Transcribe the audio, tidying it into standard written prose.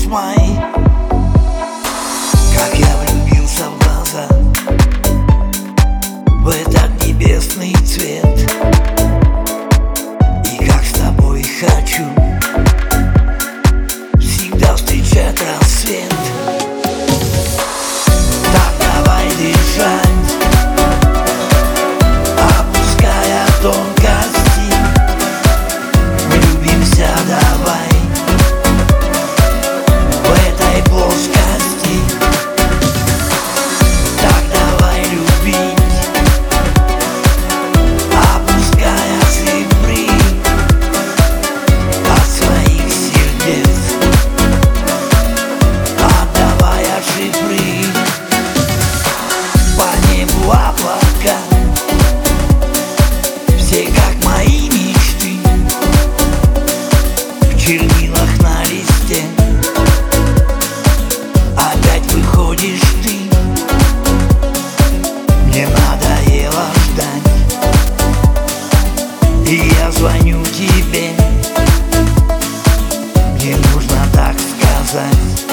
май. Как я влюбился в глаза, в этот небесный цвет, и как с тобой хочу всегда встречать рассвет. Так давай дышать, опуская тонкости, влюбимся давай в этой плоскости. Так давай любить, опуская цифры от своих сердец, отдавая шифры. По небу облака, все как мои мечты, в чернилах на листе опять выходишь ты. Мне надоело ждать, и я звоню тебе. Мне нужно так сказать.